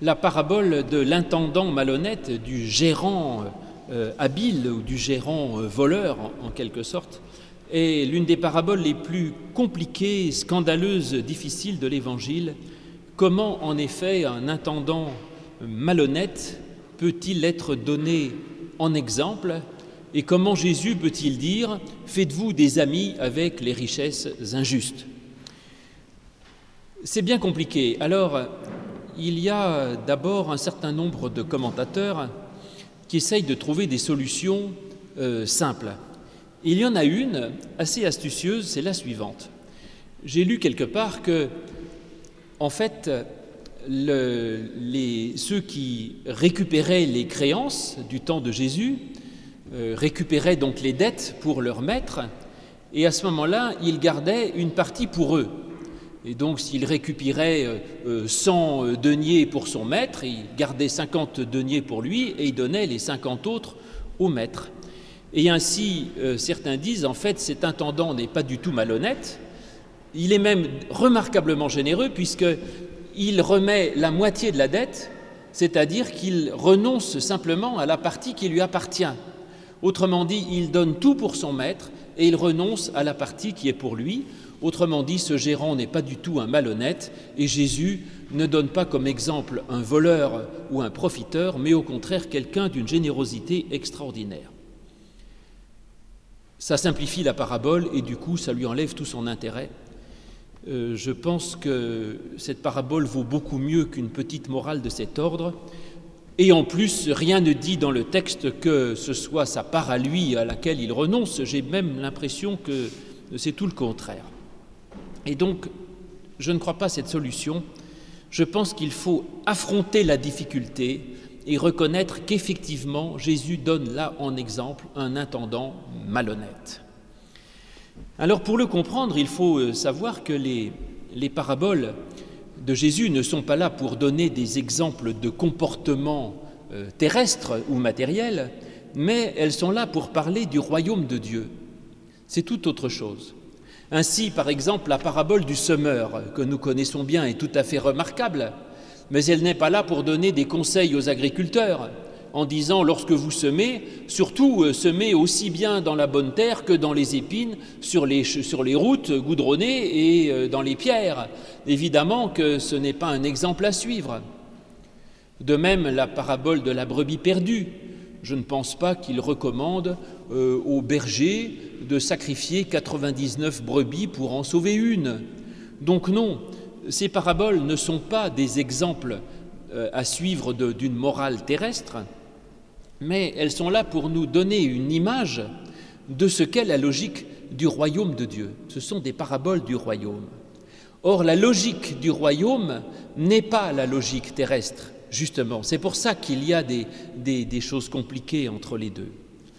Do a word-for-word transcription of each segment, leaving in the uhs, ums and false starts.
la parabole de l'intendant malhonnête, du gérant euh, habile ou du gérant euh, voleur en, en quelque sorte, est l'une des paraboles les plus compliquées, scandaleuses, difficiles de l'Évangile. Comment en effet un intendant malhonnête peut-il être donné en exemple, et comment Jésus peut-il dire « Faites-vous des amis avec les richesses injustes ?» C'est bien compliqué. Alors, il y a d'abord un certain nombre de commentateurs qui essayent de trouver des solutions euh, simples. Il y en a une assez astucieuse, c'est la suivante. J'ai lu quelque part que, en fait, le, les, ceux qui récupéraient les créances du temps de Jésus euh, récupéraient donc les dettes pour leur maître, et à ce moment-là, ils gardaient une partie pour eux. Et donc, s'il récupérait euh, cent deniers pour son maître, il gardait cinquante deniers pour lui et il donnait les cinquante autres au maître. Et ainsi, euh, certains disent, en fait, cet intendant n'est pas du tout malhonnête, il est même remarquablement généreux puisqu'il remet la moitié de la dette, c'est-à-dire qu'il renonce simplement à la partie qui lui appartient. Autrement dit, il donne tout pour son maître et il renonce à la partie qui est pour lui. Autrement dit, ce gérant n'est pas du tout un malhonnête et Jésus ne donne pas comme exemple un voleur ou un profiteur, mais au contraire quelqu'un d'une générosité extraordinaire. Ça simplifie la parabole et du coup, ça lui enlève tout son intérêt. Euh, je pense que cette parabole vaut beaucoup mieux qu'une petite morale de cet ordre. Et en plus, rien ne dit dans le texte que ce soit sa part à lui à laquelle il renonce. J'ai même l'impression que c'est tout le contraire. Et donc, je ne crois pas à cette solution. Je pense qu'il faut affronter la difficulté et reconnaître qu'effectivement, Jésus donne là en exemple un intendant malhonnête. Alors, pour le comprendre, il faut savoir que les, les paraboles de Jésus ne sont pas là pour donner des exemples de comportements euh, terrestres ou matériels, mais elles sont là pour parler du royaume de Dieu. C'est tout autre chose. Ainsi, par exemple, la parabole du semeur, que nous connaissons bien, est tout à fait remarquable, mais elle n'est pas là pour donner des conseils aux agriculteurs, en disant, lorsque vous semez, surtout euh, semez aussi bien dans la bonne terre que dans les épines, sur les, sur les routes goudronnées et euh, dans les pierres. Évidemment que ce n'est pas un exemple à suivre. De même, la parabole de la brebis perdue. Je ne pense pas qu'il recommande euh, aux bergers de sacrifier quatre-vingt-dix-neuf brebis pour en sauver une. Donc non, ces paraboles ne sont pas des exemples euh, à suivre de, d'une morale terrestre, mais elles sont là pour nous donner une image de ce qu'est la logique du royaume de Dieu. Ce sont des paraboles du royaume. Or, la logique du royaume n'est pas la logique terrestre. Justement, c'est pour ça qu'il y a des, des, des choses compliquées entre les deux.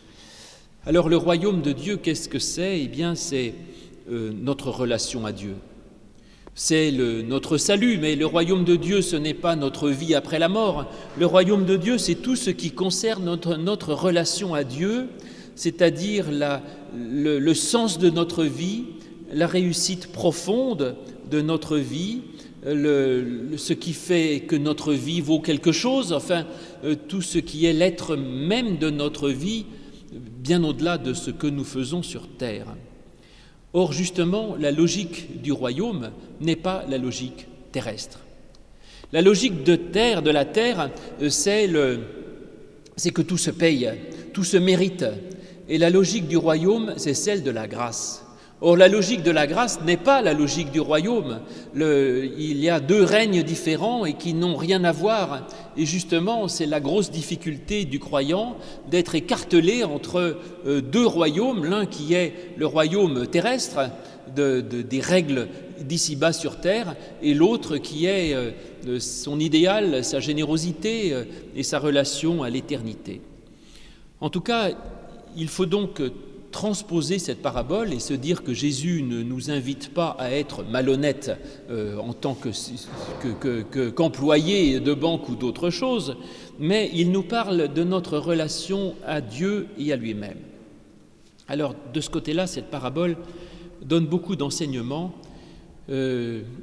Alors, le royaume de Dieu, qu'est-ce que c'est ? Eh bien, c'est euh, notre relation à Dieu. C'est le, notre salut, mais le royaume de Dieu, ce n'est pas notre vie après la mort. Le royaume de Dieu, c'est tout ce qui concerne notre, notre relation à Dieu, c'est-à-dire la, le, le sens de notre vie, la réussite profonde de notre vie, Le, le, ce qui fait que notre vie vaut quelque chose, enfin, euh, tout ce qui est l'être même de notre vie, bien au-delà de ce que nous faisons sur terre. Or, justement, la logique du royaume n'est pas la logique terrestre. La logique de terre, de la terre, euh, c'est, le, c'est que tout se paye, tout se mérite. Et la logique du royaume, c'est celle de la grâce. Or, la logique de la grâce n'est pas la logique du royaume. Le, il y a deux règnes différents et qui n'ont rien à voir. Et justement, c'est la grosse difficulté du croyant d'être écartelé entre euh, deux royaumes, l'un qui est le royaume terrestre, de, de, des règles d'ici-bas sur terre, et l'autre qui est euh, son idéal, sa générosité euh, et sa relation à l'éternité. En tout cas, il faut donc transposer cette parabole et se dire que Jésus ne nous invite pas à être malhonnêtes euh, en tant que, que, que, que, qu'employés de banque ou d'autre chose, mais il nous parle de notre relation à Dieu et à lui-même. Alors, de ce côté-là, cette parabole donne beaucoup d'enseignements. Euh,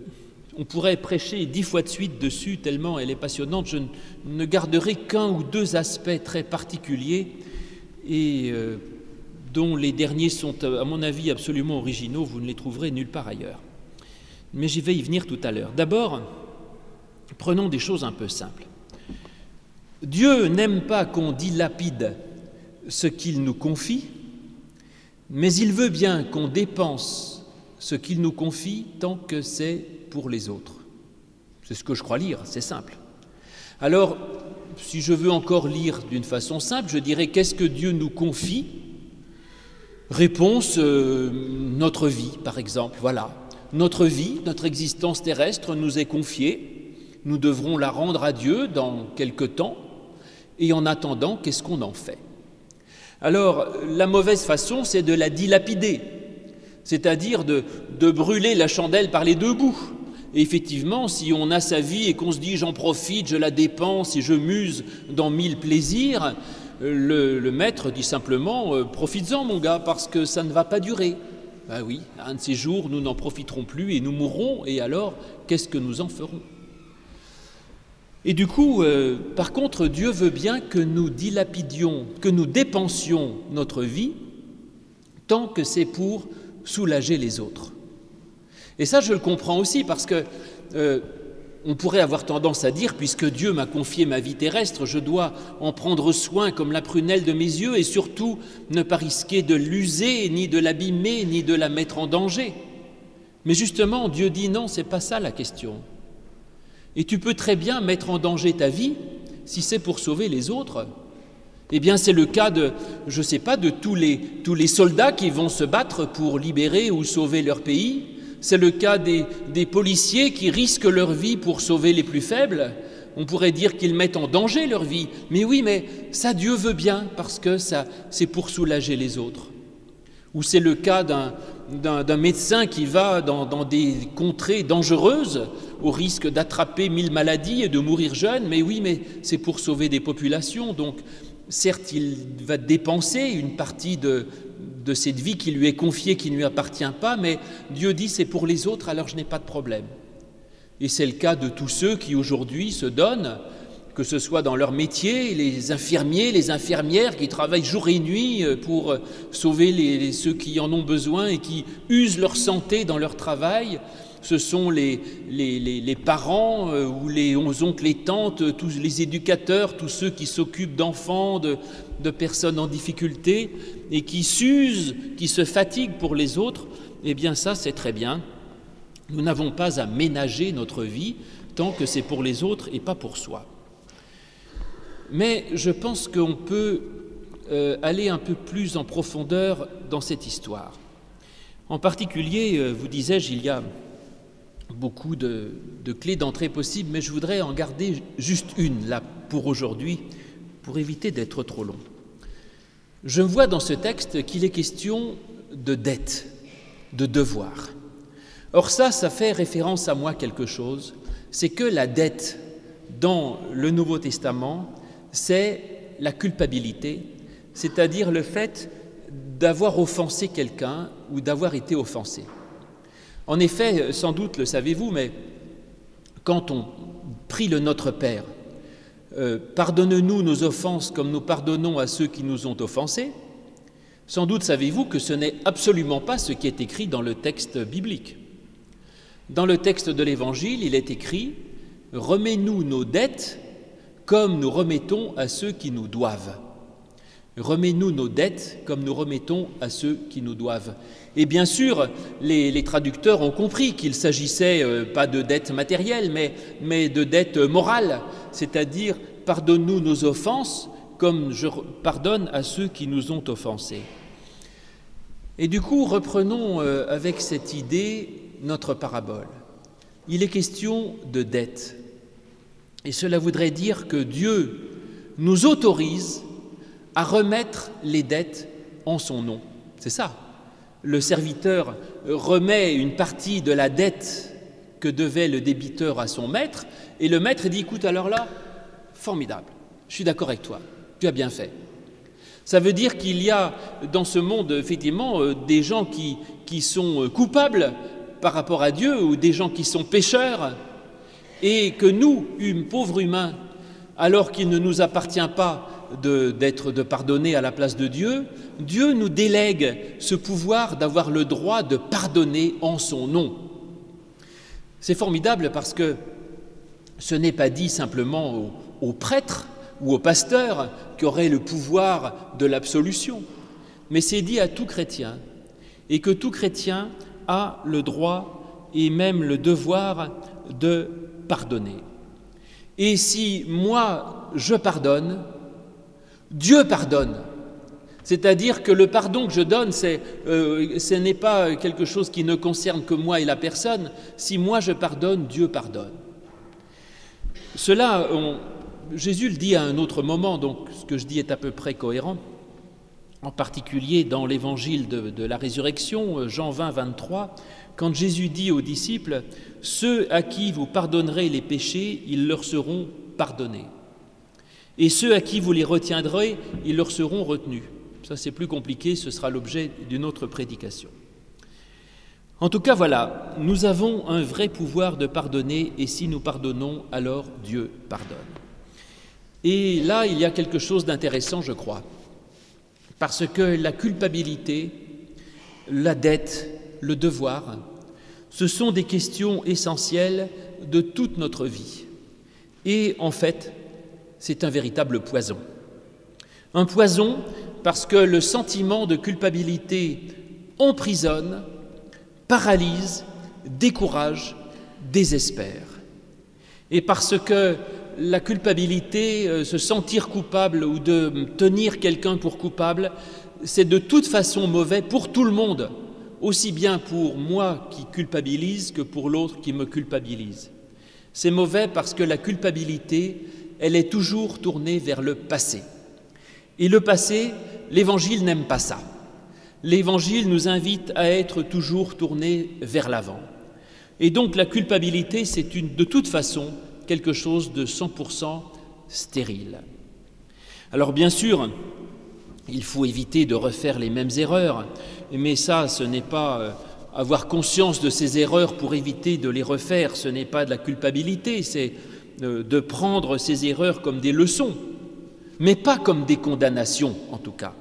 On pourrait prêcher dix fois de suite dessus, tellement elle est passionnante. Je ne garderai qu'un ou deux aspects très particuliers et euh, dont les derniers sont, à mon avis, absolument originaux. Vous ne les trouverez nulle part ailleurs. Mais j'y vais y venir tout à l'heure. D'abord, prenons des choses un peu simples. Dieu n'aime pas qu'on dilapide ce qu'il nous confie, mais il veut bien qu'on dépense ce qu'il nous confie tant que c'est pour les autres. C'est ce que je crois lire, c'est simple. Alors, si je veux encore lire d'une façon simple, je dirais qu'est-ce que Dieu nous confie ? Réponse, euh, notre vie, par exemple, voilà. Notre vie, notre existence terrestre nous est confiée, nous devrons la rendre à Dieu dans quelque temps, et en attendant, qu'est-ce qu'on en fait ? Alors, la mauvaise façon, c'est de la dilapider, c'est-à-dire de, de brûler la chandelle par les deux bouts. Et effectivement, si on a sa vie et qu'on se dit « j'en profite, je la dépense et je muse dans mille plaisirs », le, le maître dit simplement euh, « profites-en mon gars, parce que ça ne va pas durer ». Ben oui, un de ces jours, nous n'en profiterons plus et nous mourrons, et alors, qu'est-ce que nous en ferons ? Et du coup, euh, par contre, Dieu veut bien que nous dilapidions, que nous dépensions notre vie, tant que c'est pour soulager les autres. Et ça, je le comprends aussi, parce que euh, on pourrait avoir tendance à dire, puisque Dieu m'a confié ma vie terrestre, je dois en prendre soin comme la prunelle de mes yeux, et surtout ne pas risquer de l'user, ni de l'abîmer, ni de la mettre en danger. Mais justement, Dieu dit non, c'est pas ça la question. Et tu peux très bien mettre en danger ta vie si c'est pour sauver les autres. Eh bien, c'est le cas de, je ne sais pas, de tous les, tous les soldats qui vont se battre pour libérer ou sauver leur pays. C'est le cas des, des policiers qui risquent leur vie pour sauver les plus faibles. On pourrait dire qu'ils mettent en danger leur vie. Mais oui, mais ça, Dieu veut bien, parce que ça, c'est pour soulager les autres. Ou c'est le cas d'un, d'un, d'un médecin qui va dans, dans des contrées dangereuses, au risque d'attraper mille maladies et de mourir jeune. Mais oui, mais c'est pour sauver des populations. Donc, certes, il va dépenser une partie de, de cette vie qui lui est confiée, qui ne lui appartient pas, mais Dieu dit c'est pour les autres, alors je n'ai pas de problème. Et c'est le cas de tous ceux qui aujourd'hui se donnent, que ce soit dans leur métier, les infirmiers, les infirmières qui travaillent jour et nuit pour sauver les, les, ceux qui en ont besoin et qui usent leur santé dans leur travail. Ce sont les, les, les, les parents euh, ou les oncles et tantes, tous les éducateurs, tous ceux qui s'occupent d'enfants, de, de personnes en difficulté et qui s'usent, qui se fatiguent pour les autres. Eh bien ça, c'est très bien. Nous n'avons pas à ménager notre vie tant que c'est pour les autres et pas pour soi. Mais je pense qu'on peut euh, aller un peu plus en profondeur dans cette histoire. En particulier, euh, vous disais-je, il y a beaucoup de, de clés d'entrée possibles, mais je voudrais en garder juste une, là, pour aujourd'hui, pour éviter d'être trop long. Je vois dans ce texte qu'il est question de dette, de devoir. Or ça, ça fait référence à moi quelque chose, c'est que la dette dans le Nouveau Testament, c'est la culpabilité, c'est-à-dire le fait d'avoir offensé quelqu'un ou d'avoir été offensé. En effet, sans doute le savez-vous, mais quand on prie le Notre Père, euh, pardonne-nous nos offenses comme nous pardonnons à ceux qui nous ont offensés, sans doute savez-vous que ce n'est absolument pas ce qui est écrit dans le texte biblique. Dans le texte de l'Évangile, il est écrit « Remets-nous nos dettes comme nous remettons à ceux qui nous doivent ». Remets-nous nos dettes comme nous remettons à ceux qui nous doivent. Et bien sûr, les, les traducteurs ont compris qu'il s'agissait euh, pas de dettes matérielles, mais, mais de dettes morales, c'est-à-dire pardonne-nous nos offenses comme je pardonne à ceux qui nous ont offensés. Et du coup, reprenons euh, avec cette idée notre parabole. Il est question de dette. Et cela voudrait dire que Dieu nous autorise à remettre les dettes en son nom. C'est ça. Le serviteur remet une partie de la dette que devait le débiteur à son maître, et le maître dit, écoute, alors là, formidable, je suis d'accord avec toi, tu as bien fait. Ça veut dire qu'il y a dans ce monde, effectivement, des gens qui, qui sont coupables par rapport à Dieu, ou des gens qui sont pécheurs, et que nous, hum, pauvres humains, alors qu'il ne nous appartient pas de, d'être de pardonner à la place de Dieu, Dieu nous délègue ce pouvoir d'avoir le droit de pardonner en son nom. C'est formidable parce que ce n'est pas dit simplement aux, aux prêtres ou aux pasteurs qui auraient le pouvoir de l'absolution, mais c'est dit à tout chrétien, et que tout chrétien a le droit et même le devoir de pardonner. Et si moi je pardonne, Dieu pardonne. C'est-à-dire que le pardon que je donne, c'est, euh, ce n'est pas quelque chose qui ne concerne que moi et la personne. Si moi je pardonne, Dieu pardonne. Cela, on, Jésus le dit à un autre moment, donc ce que je dis est à peu près cohérent, en particulier dans l'évangile de, de la résurrection, Jean vingt, vingt-trois, quand Jésus dit aux disciples « Ceux à qui vous pardonnerez les péchés, ils leur seront pardonnés. Et ceux à qui vous les retiendrez, ils leur seront retenus. » Ça, c'est plus compliqué, ce sera l'objet d'une autre prédication. En tout cas, voilà, nous avons un vrai pouvoir de pardonner, et si nous pardonnons, alors Dieu pardonne. Et là, il y a quelque chose d'intéressant, je crois, parce que la culpabilité, la dette, le devoir, ce sont des questions essentielles de toute notre vie. Et en fait, c'est un véritable poison. Un poison parce que le sentiment de culpabilité emprisonne, paralyse, décourage, désespère. Et parce que la culpabilité, se sentir coupable ou de tenir quelqu'un pour coupable, c'est de toute façon mauvais pour tout le monde, aussi bien pour moi qui culpabilise que pour l'autre qui me culpabilise. C'est mauvais parce que la culpabilité, elle est toujours tournée vers le passé. Et le passé, l'Évangile n'aime pas ça. L'Évangile nous invite à être toujours tournés vers l'avant. Et donc la culpabilité, c'est une, de toute façon quelque chose de cent pour cent stérile. Alors bien sûr, il faut éviter de refaire les mêmes erreurs, mais ça, ce n'est pas avoir conscience de ces erreurs pour éviter de les refaire, ce n'est pas de la culpabilité, c'est de prendre ces erreurs comme des leçons, mais pas comme des condamnations en tout cas.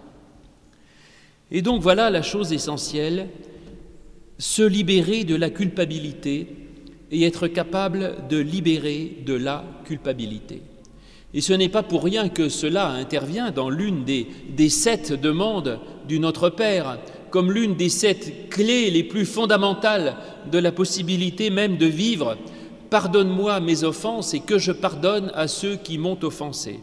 Et donc voilà la chose essentielle, se libérer de la culpabilité et être capable de libérer de la culpabilité. Et ce n'est pas pour rien que cela intervient dans l'une des, des sept demandes du Notre Père, comme l'une des sept clés les plus fondamentales de la possibilité même de vivre. Pardonne-moi mes offenses et que je pardonne à ceux qui m'ont offensé.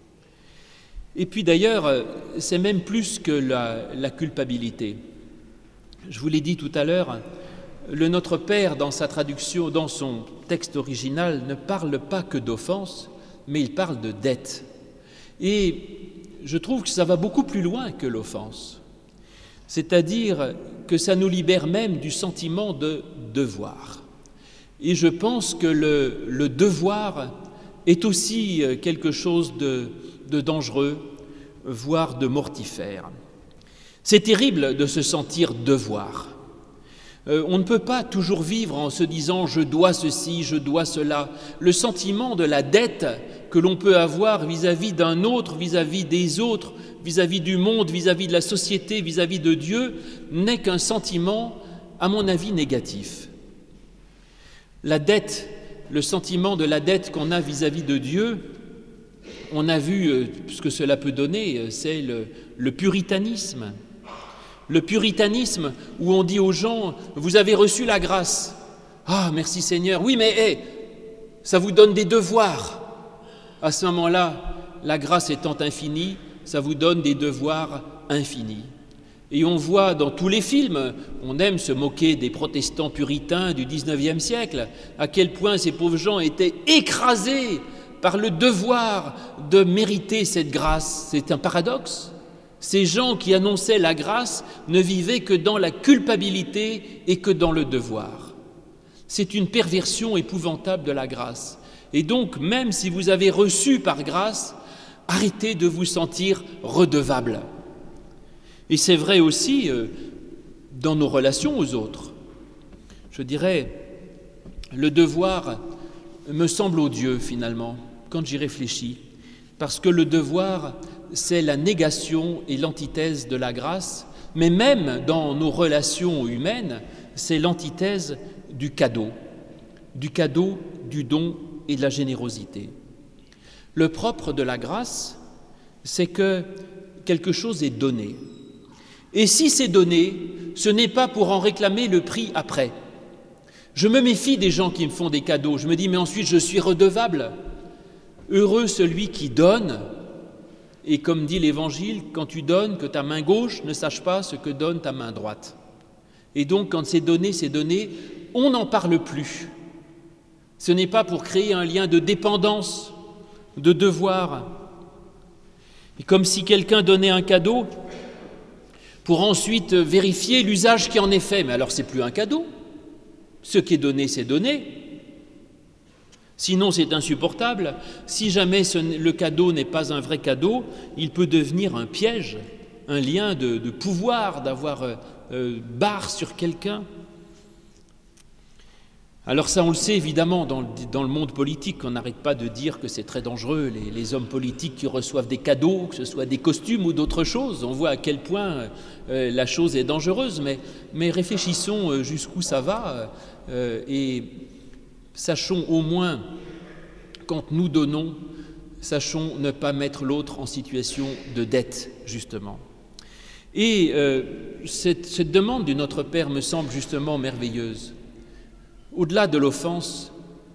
Et puis d'ailleurs, c'est même plus que la, la culpabilité. Je vous l'ai dit tout à l'heure, le Notre Père, dans sa traduction, dans son texte original, ne parle pas que d'offense, mais il parle de dette. Et je trouve que ça va beaucoup plus loin que l'offense. C'est-à-dire que ça nous libère même du sentiment de devoir. Et je pense que le, le devoir est aussi quelque chose de, de dangereux, voire de mortifère. C'est terrible de se sentir devoir. Euh, on ne peut pas toujours vivre en se disant « je dois ceci, je dois cela ». Le sentiment de la dette que l'on peut avoir vis-à-vis d'un autre, vis-à-vis des autres, vis-à-vis du monde, vis-à-vis de la société, vis-à-vis de Dieu, n'est qu'un sentiment, à mon avis, négatif. La dette, le sentiment de la dette qu'on a vis-à-vis de Dieu, on a vu ce que cela peut donner, c'est le, le puritanisme. Le puritanisme où on dit aux gens « vous avez reçu la grâce ». « Ah, merci Seigneur. Oui, mais hey, ça vous donne des devoirs. » À ce moment-là, la grâce étant infinie, ça vous donne des devoirs infinis. Et on voit dans tous les films, on aime se moquer des protestants puritains du dix-neuvième siècle, à quel point ces pauvres gens étaient écrasés par le devoir de mériter cette grâce. C'est un paradoxe. Ces gens qui annonçaient la grâce ne vivaient que dans la culpabilité et que dans le devoir. C'est une perversion épouvantable de la grâce. Et donc, même si vous avez reçu par grâce, arrêtez de vous sentir redevable. Et c'est vrai aussi euh, dans nos relations aux autres. Je dirais, le devoir me semble odieux finalement, quand j'y réfléchis, parce que le devoir, c'est la négation et l'antithèse de la grâce, mais même dans nos relations humaines, c'est l'antithèse du cadeau, du cadeau, du don et de la générosité. Le propre de la grâce, c'est que quelque chose est donné. Et si c'est donné, ce n'est pas pour en réclamer le prix après. Je me méfie des gens qui me font des cadeaux. Je me dis, mais ensuite je suis redevable. Heureux celui qui donne. Et comme dit l'Évangile, quand tu donnes, que ta main gauche ne sache pas ce que donne ta main droite. Et donc, quand c'est donné, c'est donné, on n'en parle plus. Ce n'est pas pour créer un lien de dépendance, de devoir. Et comme si quelqu'un donnait un cadeau pour ensuite vérifier l'usage qui en est fait. Mais alors, c'est plus un cadeau. Ce qui est donné, c'est donné. Sinon, c'est insupportable. Si jamais ce, le cadeau n'est pas un vrai cadeau, il peut devenir un piège, un lien de, de pouvoir, d'avoir euh, barre sur quelqu'un. Alors ça, on le sait évidemment dans le, dans le monde politique, on n'arrête pas de dire que c'est très dangereux, les, les hommes politiques qui reçoivent des cadeaux, que ce soit des costumes ou d'autres choses. On voit à quel point euh, la chose est dangereuse, mais, mais réfléchissons jusqu'où ça va euh, et sachons au moins, quand nous donnons, sachons ne pas mettre l'autre en situation de dette, justement. Et euh, cette, cette demande du Notre Père me semble justement merveilleuse. Au-delà de l'offense,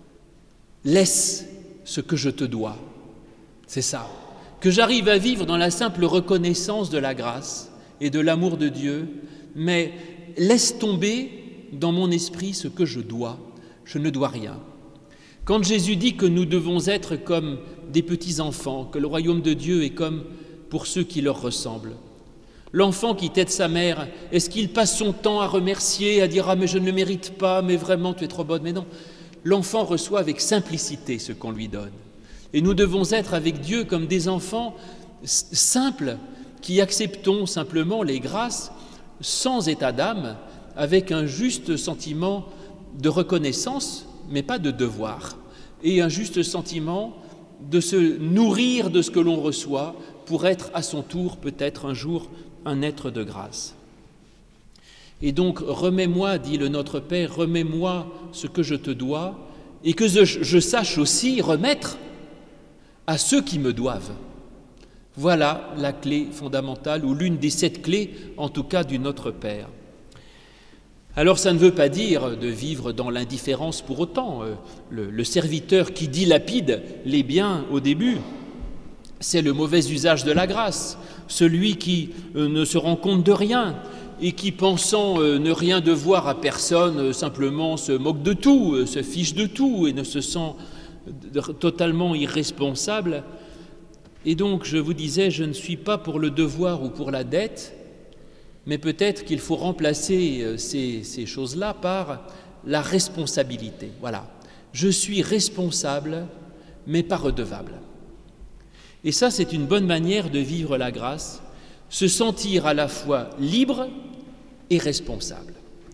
laisse ce que je te dois. C'est ça. Que j'arrive à vivre dans la simple reconnaissance de la grâce et de l'amour de Dieu, mais laisse tomber dans mon esprit ce que je dois. Je ne dois rien. Quand Jésus dit que nous devons être comme des petits-enfants, que le royaume de Dieu est comme pour ceux qui leur ressemblent, l'enfant qui tète sa mère, est-ce qu'il passe son temps à remercier, à dire « Ah, mais je ne le mérite pas, mais vraiment, tu es trop bonne ?» Mais non, l'enfant reçoit avec simplicité ce qu'on lui donne. Et nous devons être avec Dieu comme des enfants simples qui acceptons simplement les grâces sans état d'âme, avec un juste sentiment de reconnaissance, mais pas de devoir, et un juste sentiment de se nourrir de ce que l'on reçoit pour être à son tour peut-être un jour un être de grâce. Et donc, remets-moi, dit le Notre Père, remets-moi ce que je te dois, et que je, je sache aussi remettre à ceux qui me doivent. Voilà la clé fondamentale, ou l'une des sept clés, en tout cas, du Notre Père. Alors ça ne veut pas dire de vivre dans l'indifférence pour autant. Le, le serviteur qui dilapide les biens au début, c'est le mauvais usage de la grâce. Celui qui euh, ne se rend compte de rien et qui, pensant euh, ne rien devoir à personne, euh, simplement se moque de tout, euh, se fiche de tout et ne se sent euh, totalement irresponsable. Et donc, je vous disais, je ne suis pas pour le devoir ou pour la dette, mais peut-être qu'il faut remplacer ces, ces choses-là par la responsabilité. Voilà, je suis responsable, mais pas redevable. Et ça, c'est une bonne manière de vivre la grâce, se sentir à la fois libre et responsable.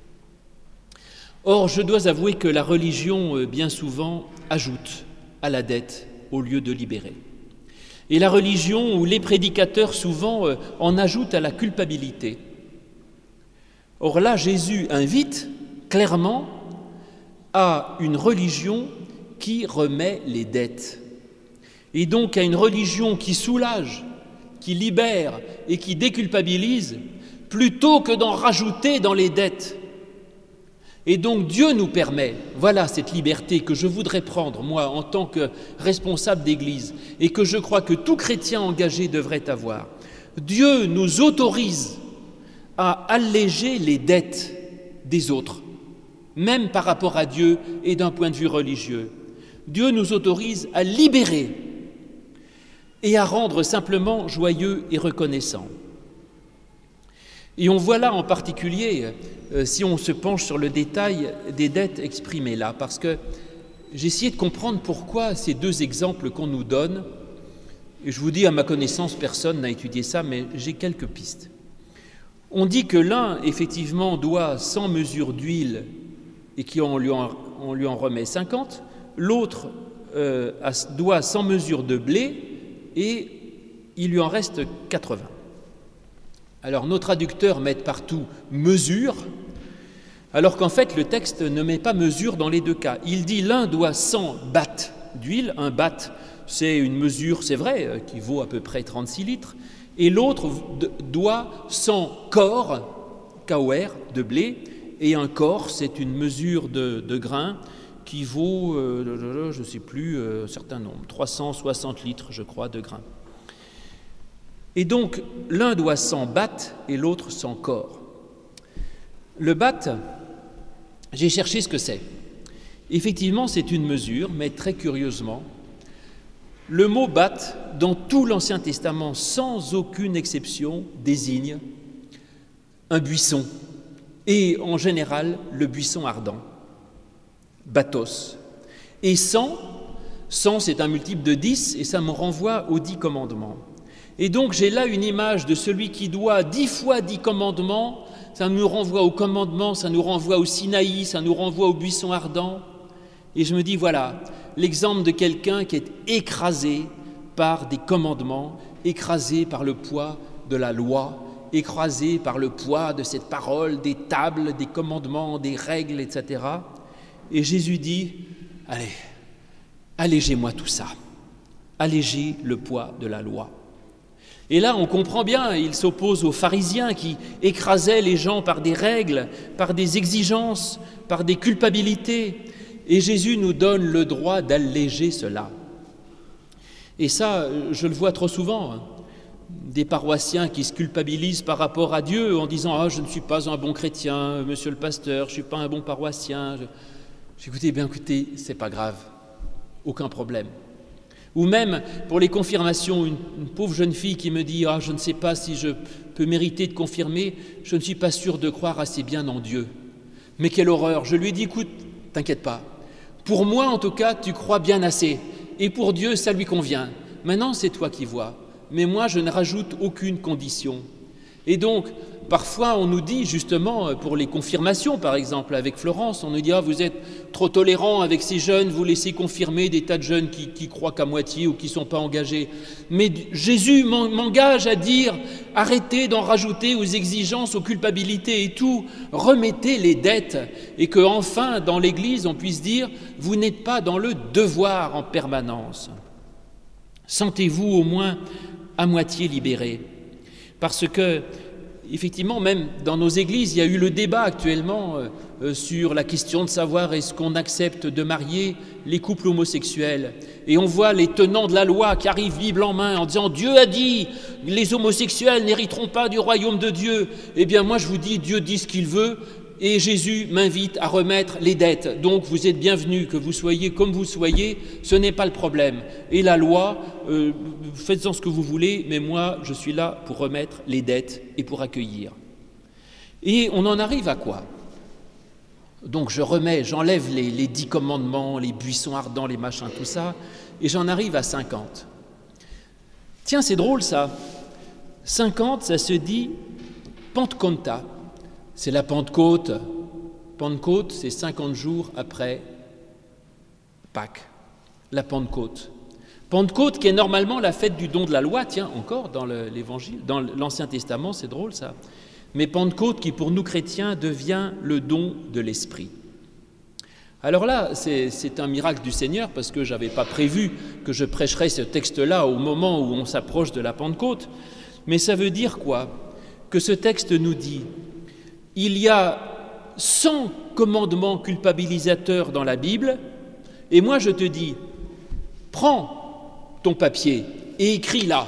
Or, je dois avouer que la religion, bien souvent, ajoute à la dette au lieu de libérer. Et la religion, ou les prédicateurs, souvent, en ajoutent à la culpabilité. Or là, Jésus invite clairement à une religion qui remet les dettes. Et donc à une religion qui soulage, qui libère et qui déculpabilise, plutôt que d'en rajouter dans les dettes. Et donc Dieu nous permet, voilà cette liberté que je voudrais prendre, moi, en tant que responsable d'Église, et que je crois que tout chrétien engagé devrait avoir. Dieu nous autorise à alléger les dettes des autres, même par rapport à Dieu et d'un point de vue religieux. Dieu nous autorise à libérer et à rendre simplement joyeux et reconnaissants. Et on voit là en particulier, euh, si on se penche sur le détail des dettes exprimées là, parce que j'ai essayé de comprendre pourquoi ces deux exemples qu'on nous donne, et je vous dis à ma connaissance, personne n'a étudié ça, mais j'ai quelques pistes. On dit que l'un, effectivement, doit cent mesures d'huile et qu'on lui en, on lui en remet cinquante, l'autre euh, doit cent mesures de blé et il lui en reste quatre-vingts. Alors nos traducteurs mettent partout « mesure », alors qu'en fait le texte ne met pas « mesure » dans les deux cas. Il dit l'un doit cent battes d'huile, un batte c'est une mesure, c'est vrai, qui vaut à peu près trente-six litres, et l'autre doit cent cors, K O R, de blé, et un cor c'est une mesure de, de grain qui vaut, euh, je ne sais plus, euh, un certain nombre, trois cent soixante litres je crois de grain. Et donc, l'un doit cent battes et l'autre cent cors. Le batte, j'ai cherché ce que c'est. Effectivement, c'est une mesure, mais très curieusement, le mot batte, dans tout l'Ancien Testament, sans aucune exception, désigne un buisson, et en général, le buisson ardent, batos. Et cent, cent c'est un multiple de dix, et ça me renvoie aux dix commandements. Et donc j'ai là une image de celui qui doit dix fois dix commandements, ça nous renvoie au commandement, ça nous renvoie au Sinaï, ça nous renvoie au buisson ardent. Et je me dis voilà, l'exemple de quelqu'un qui est écrasé par des commandements, écrasé par le poids de la loi, écrasé par le poids de cette parole, des tables, des commandements, des règles, et cetera. Et Jésus dit, allez, allégez-moi tout ça, allégez le poids de la loi. Et là, on comprend bien, il s'oppose aux pharisiens qui écrasaient les gens par des règles, par des exigences, par des culpabilités. Et Jésus nous donne le droit d'alléger cela. Et ça, je le vois trop souvent, hein. Des paroissiens qui se culpabilisent par rapport à Dieu en disant « Ah, je ne suis pas un bon chrétien, monsieur le pasteur, je ne suis pas un bon paroissien. » Écoutez, bien écoutez, c'est pas grave, aucun problème. Ou même pour les confirmations, une, une pauvre jeune fille qui me dit « Ah, je ne sais pas si je peux mériter de confirmer, je ne suis pas sûr de croire assez bien en Dieu. » Mais quelle horreur! Je lui ai dit « Écoute, t'inquiète pas, pour moi en tout cas, tu crois bien assez, et pour Dieu, ça lui convient. Maintenant, c'est toi qui vois, mais moi, je ne rajoute aucune condition. » Et donc, parfois, on nous dit justement, pour les confirmations, par exemple, avec Florence, on nous dit « Ah, vous êtes trop tolérant avec ces jeunes, vous laissez confirmer des tas de jeunes qui, qui croient qu'à moitié ou qui ne sont pas engagés. » Mais Jésus m'engage à dire « Arrêtez d'en rajouter aux exigences, aux culpabilités et tout, remettez les dettes. » Et qu'enfin, dans l'Église, on puisse dire « Vous n'êtes pas dans le devoir en permanence. Sentez-vous au moins à moitié libérés. » Parce que, effectivement, même dans nos églises, il y a eu le débat actuellement euh, sur la question de savoir est-ce qu'on accepte de marier les couples homosexuels. Et on voit les tenants de la loi qui arrivent Bible en main en disant « Dieu a dit, les homosexuels n'hériteront pas du royaume de Dieu. » Eh bien, moi je vous dis, Dieu dit ce qu'il veut et Jésus m'invite à remettre les dettes. Donc vous êtes bienvenus, que vous soyez comme vous soyez, ce n'est pas le problème. Et la loi, euh, faites-en ce que vous voulez, mais moi je suis là pour remettre les dettes et pour accueillir. Et on en arrive à quoi? Donc je remets, j'enlève les, les dix commandements, les buissons ardents, les machins, tout ça, et j'en arrive à cinquante. Tiens, c'est drôle ça. cinquante, ça se dit Pentecôte. C'est la Pentecôte. Pentecôte, c'est cinquante jours après Pâques, la Pentecôte. Pentecôte qui est normalement la fête du don de la loi, tiens, encore dans le, l'Évangile, dans l'Ancien Testament, c'est drôle ça. Mais Pentecôte qui pour nous chrétiens devient le don de l'Esprit. Alors là, c'est, c'est un miracle du Seigneur parce que je n'avais pas prévu que je prêcherais ce texte-là au moment où on s'approche de la Pentecôte. Mais ça veut dire quoi? Que ce texte nous dit il y a cent commandements culpabilisateurs dans la Bible, et moi je te dis, prends ton papier et écris là,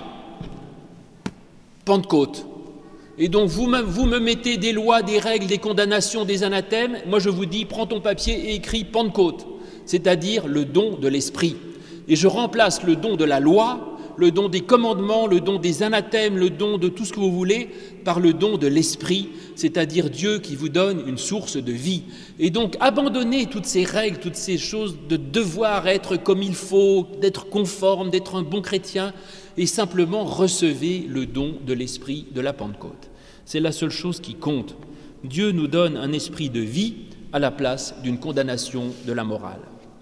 Pentecôte. Et donc vous me, vous me mettez des lois, des règles, des condamnations, des anathèmes, moi je vous dis, prends ton papier et écris Pentecôte, c'est-à-dire le don de l'Esprit. Et je remplace le don de la loi, le don des commandements, le don des anathèmes, le don de tout ce que vous voulez, par le don de l'Esprit, c'est-à-dire Dieu qui vous donne une source de vie. Et donc, abandonnez toutes ces règles, toutes ces choses de devoir être comme il faut, d'être conforme, d'être un bon chrétien, et simplement recevez le don de l'Esprit de la Pentecôte. C'est la seule chose qui compte. Dieu nous donne un esprit de vie à la place d'une condamnation de la morale.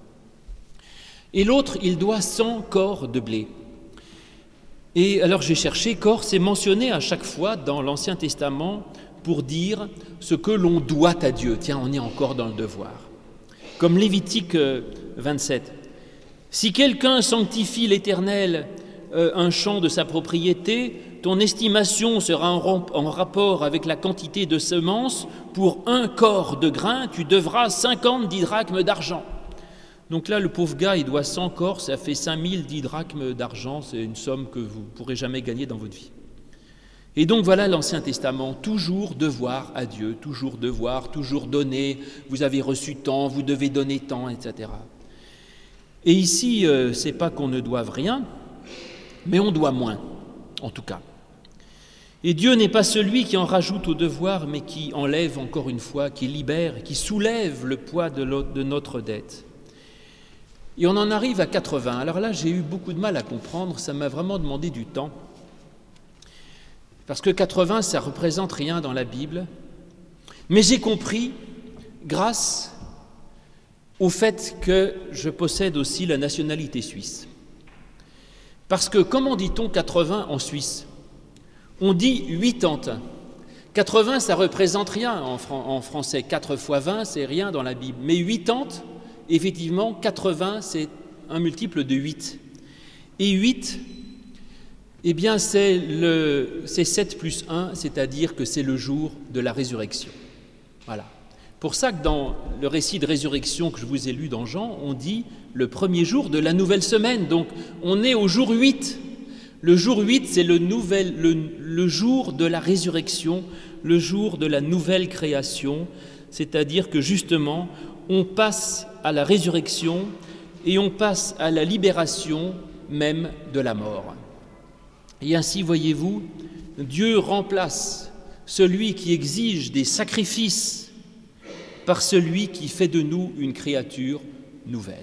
Et l'autre, il doit cent cors de blé. Et alors j'ai cherché, cors, c'est mentionné à chaque fois dans l'Ancien Testament pour dire ce que l'on doit à Dieu. Tiens, on est encore dans le devoir. Comme Lévitique vingt-sept. Si quelqu'un sanctifie l'Éternel euh, un champ de sa propriété, ton estimation sera en, en rapport avec la quantité de semences. Pour un cor de grain, tu devras cinquante didrachmes d'argent. Donc là, le pauvre gars, il doit cent cors, ça fait cinq mille didrachmes d'argent, c'est une somme que vous ne pourrez jamais gagner dans votre vie. Et donc voilà l'Ancien Testament, toujours devoir à Dieu, toujours devoir, toujours donner, vous avez reçu tant, vous devez donner tant, et cetera. Et ici, euh, ce n'est pas qu'on ne doive rien, mais on doit moins, en tout cas. Et Dieu n'est pas celui qui en rajoute au devoir, mais qui enlève encore une fois, qui libère, qui soulève le poids de, de notre dette. Et on en arrive à quatre-vingts. Alors là, j'ai eu beaucoup de mal à comprendre, ça m'a vraiment demandé du temps. Parce que quatre-vingts, ça ne représente rien dans la Bible. Mais j'ai compris, grâce au fait que je possède aussi la nationalité suisse. Parce que comment dit-on quatre-vingts en Suisse ? On dit quatre-vingts. quatre-vingts, ça ne représente rien en, fran- en français. quatre fois vingt, c'est rien dans la Bible. Mais quatre-vingts, effectivement, quatre-vingts, c'est un multiple de huit. Et huit, eh bien, c'est, le, c'est sept plus un, c'est-à-dire que c'est le jour de la résurrection. Voilà. Pour ça que dans le récit de résurrection que je vous ai lu dans Jean, on dit le premier jour de la nouvelle semaine. Donc, on est au jour huit. Le jour huit, c'est le, nouvel, le, le jour de la résurrection, le jour de la nouvelle création, c'est-à-dire que justement, on passe à la résurrection et on passe à la libération même de la mort. Et ainsi, voyez-vous, Dieu remplace celui qui exige des sacrifices par celui qui fait de nous une créature nouvelle.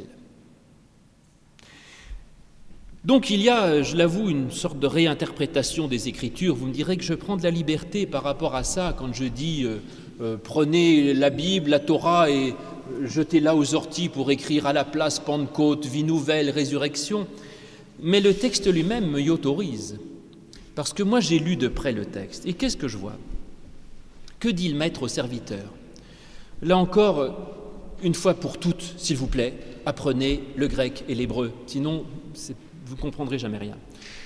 Donc il y a, je l'avoue, une sorte de réinterprétation des Écritures. Vous me direz que je prends de la liberté par rapport à ça quand je dis euh, euh, prenez la Bible, la Torah et jetez-la aux orties pour écrire à la place Pentecôte, vie nouvelle, résurrection. Mais le texte lui-même me y autorise, parce que moi j'ai lu de près le texte. Et qu'est-ce que je vois ? Que dit le maître au serviteur ? Là encore, une fois pour toutes, s'il vous plaît, apprenez le grec et l'hébreu, sinon c'est, vous ne comprendrez jamais rien.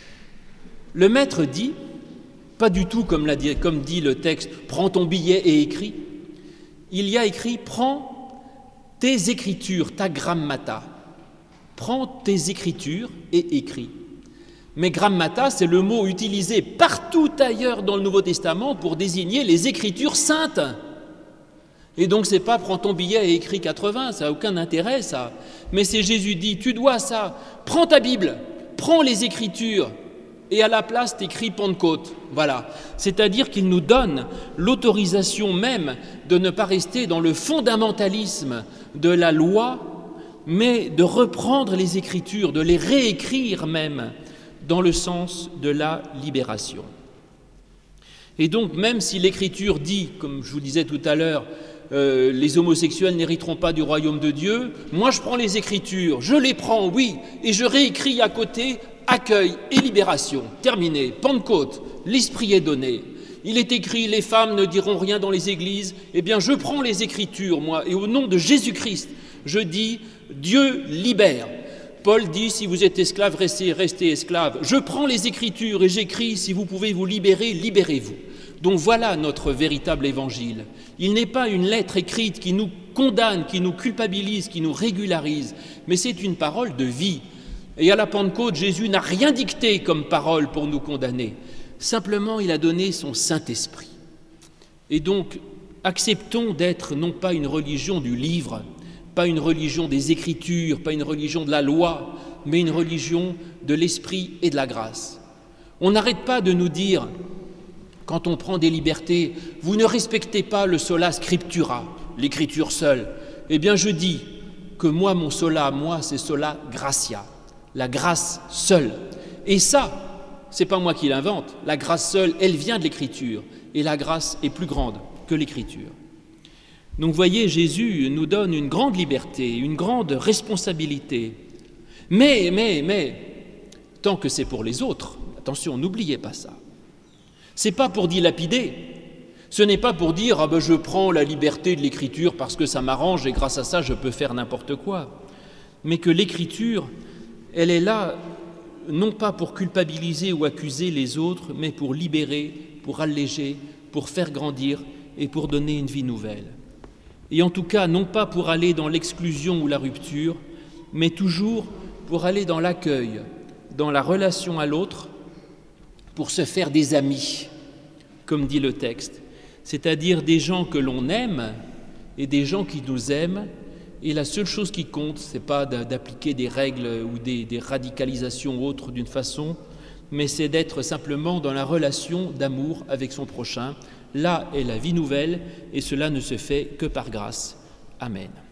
Le maître dit, pas du tout comme, l'a dit, comme dit le texte, prends ton billet et écris. Il y a écrit, prends tes écritures, ta grammata. Prends tes écritures et écris. Mais grammata, c'est le mot utilisé partout ailleurs dans le Nouveau Testament pour désigner les écritures saintes. Et donc, c'est pas prends ton billet et écris quatre-vingts, ça n'a aucun intérêt, ça. Mais c'est Jésus dit, tu dois ça, prends ta Bible, prends les Écritures, et à la place, t'écris Pentecôte. Voilà. C'est-à-dire qu'il nous donne l'autorisation même de ne pas rester dans le fondamentalisme de la loi, mais de reprendre les Écritures, de les réécrire même, dans le sens de la libération. Et donc, même si l'Écriture dit, comme je vous disais tout à l'heure, Euh, les homosexuels n'hériteront pas du royaume de Dieu. Moi, je prends les Écritures, je les prends, oui, et je réécris à côté accueil et libération. Terminé. Pentecôte, l'Esprit est donné. Il est écrit, les femmes ne diront rien dans les églises. Eh bien, je prends les Écritures, moi, et au nom de Jésus-Christ, je dis, Dieu libère. Paul dit, si vous êtes esclave, restez, restez esclave. Je prends les Écritures et j'écris, si vous pouvez vous libérer, libérez-vous. Donc voilà notre véritable évangile. Il n'est pas une lettre écrite qui nous condamne, qui nous culpabilise, qui nous régularise, mais c'est une parole de vie. Et à la Pentecôte, Jésus n'a rien dicté comme parole pour nous condamner. Simplement, il a donné son Saint-Esprit. Et donc, acceptons d'être non pas une religion du livre, pas une religion des Écritures, pas une religion de la loi, mais une religion de l'Esprit et de la grâce. On n'arrête pas de nous dire, quand on prend des libertés, vous ne respectez pas le sola scriptura, l'écriture seule. Eh bien, je dis que moi, mon sola, moi, c'est sola gratia, la grâce seule. Et ça, c'est pas moi qui l'invente. La grâce seule, elle vient de l'écriture, et la grâce est plus grande que l'écriture. Donc voyez, Jésus nous donne une grande liberté, une grande responsabilité. Mais, mais, mais, tant que c'est pour les autres, attention, n'oubliez pas ça. C'est pas pour dilapider. Ce n'est pas pour dire « Ah ben je prends la liberté de l'écriture parce que ça m'arrange et grâce à ça je peux faire n'importe quoi ». Mais que l'écriture, elle est là non pas pour culpabiliser ou accuser les autres, mais pour libérer, pour alléger, pour faire grandir et pour donner une vie nouvelle. Et en tout cas, non pas pour aller dans l'exclusion ou la rupture, mais toujours pour aller dans l'accueil, dans la relation à l'autre, pour se faire des amis, comme dit le texte, c'est-à-dire des gens que l'on aime et des gens qui nous aiment. Et la seule chose qui compte, ce n'est pas d'appliquer des règles ou des, des radicalisations autres d'une façon, mais c'est d'être simplement dans la relation d'amour avec son prochain. Là est la vie nouvelle, et cela ne se fait que par grâce. Amen.